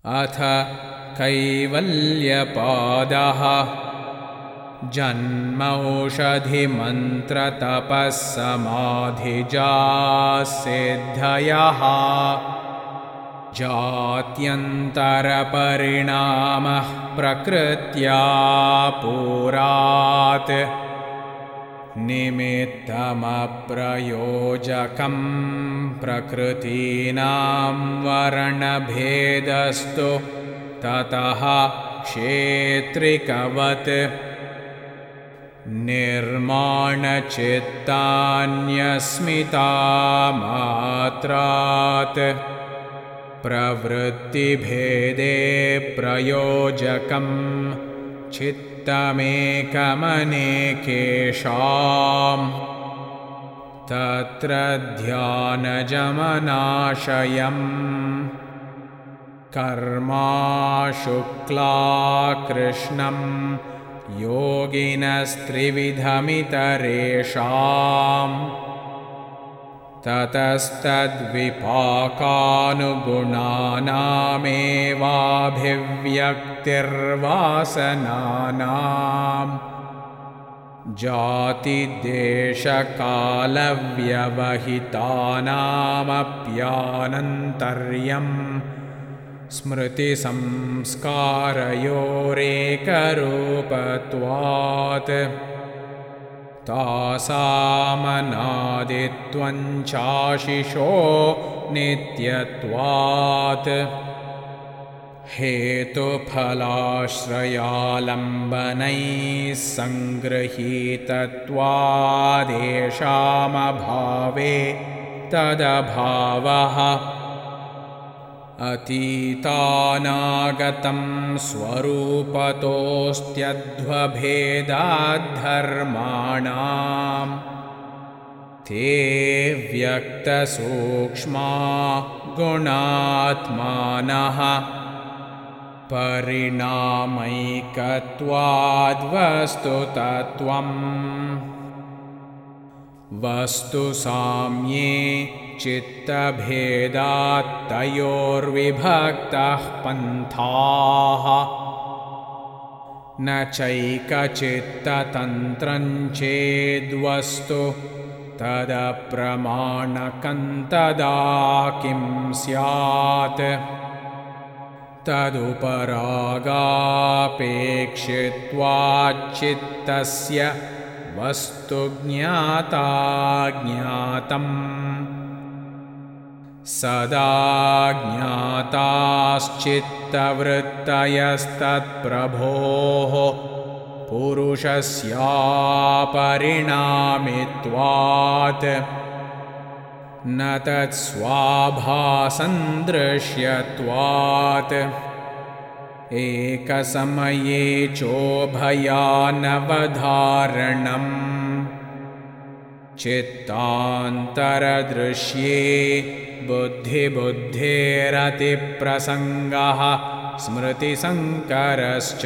अथ कैवल्यपादः जन्मौषधिमन्त्रतपःसमाधिजासिद्धयः जात्यन्तरपरिणामः प्रकृत्या पुरात् निमित्तमप्रयोजकं प्रकृतीनां वर्णभेदस्तु ततः क्षेत्रिकवत् निर्माणचित्तान्यस्मितामात्रात् प्रवृत्तिभेदे प्रयोजकं चित्तमेकमनेकेषाम् तत्र ध्यानजमनाशयम् कर्माशुक्लाकृष्णं योगिनस्त्रिविधमितरेषाम् ततस्तद्विपाकानुगुणानामेवाभिव्यक्तिर्वासनानाम् जातिदेशकालव्यवहितानामप्यानन्तर्यम् स्मृतिसंस्कारयोरेकरूपत्वात् तासामनादित्वं चाशिषो नित्यत्वात् हेतुफलाश्रयालम्बनैः सङ्गृहीतत्वादेषामभावे तदभावः अतीतानागतं स्वरूपतोऽस्त्यध्वभेदाद्धर्माणाम् ते व्यक्तसूक्ष्मा गुणात्मानः परिणामैकत्वाद्वस्तुतत्त्वम् वस्तुसाम्ये चित्तभेदात्तयोर्विभक्तः पन्थाः न चैकचित्ततन्त्रं चेद्वस्तु तदप्रमाणकं तदा किं स्यात् तदुपरागापेक्षित्वाच्चित्तस्य वस्तु ज्ञाताज्ञातम् सदा ज्ञाताश्चित्तवृत्तयस्तत्प्रभोः पुरुषस्यापरिणामित्वात् न तत्स्वाभासन्दृश्यत्वात् एकसमये चोभयानवधारणम् चित्तान्तरदृश्ये बुद्धिबुद्धेरतिप्रसङ्गः स्मृतिसङ्करश्च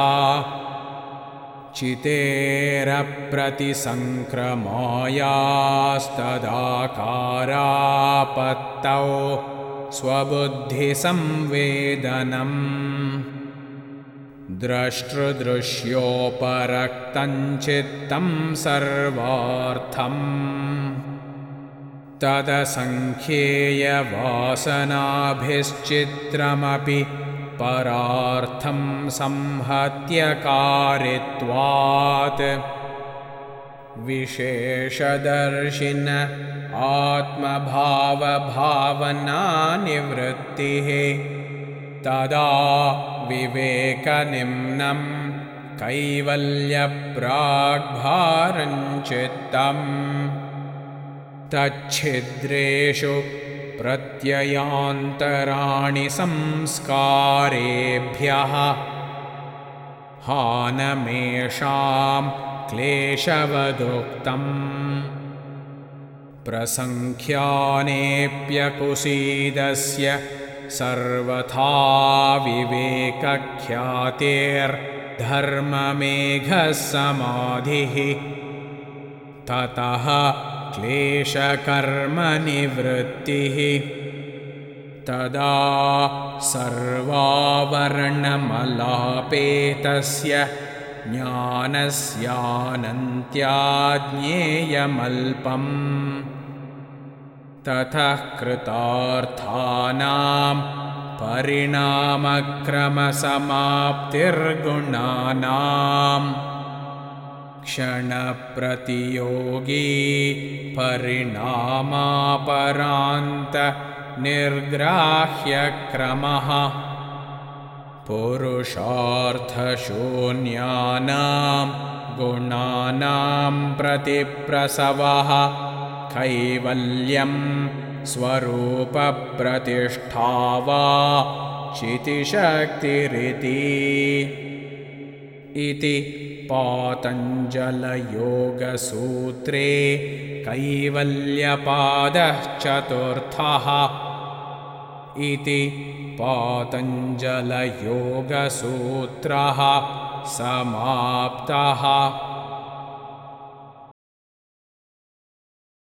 चितेरप्रतिसङ्क्रमायास्तदाकारापत्तौ स्वबुद्धिसंवेदनम् द्रष्टृदृश्योपरक्तं चित्तं सर्वार्थम् तदसङ्ख्येयवासनाभिश्चित्रमपि परार्थं संहत्यकारित्वात् विशेषदर्शिन आत्मभावभावनानिवृत्तिः तदा विवेकनिम्नं कैवल्यप्राग्भारं चित्तम् तच्छिद्रेषु प्रत्ययान्तराणि संस्कारेभ्यः हानमेषां क्लेशवदुक्तम् प्रसङ्ख्यानेऽप्यकुसीदस्य सर्वथा विवेकख्यातेर्धर्ममेघः समाधिः ततः क्लेशकर्मनिवृत्तिः तदा सर्वावरणमलापेतस्य ज्ञानस्यानन्त्याज्ञेयमल्पम् ततः कृतार्थानां परिणामक्रमसमाप्तिर्गुणानां क्षणप्रतियोगी परिणामापरान्तनिर्ग्राह्यक्रमः पुरुषार्थशून्यानां गुणानां प्रतिप्रसवः कैवल्यं स्वरूपप्रतिष्ठा वा चितिशक्तिरिति इति पातञ्जलयोगसूत्रे कैवल्यपादः चतुर्थः इति पातञ्जलयोगसूत्रः समाप्तः।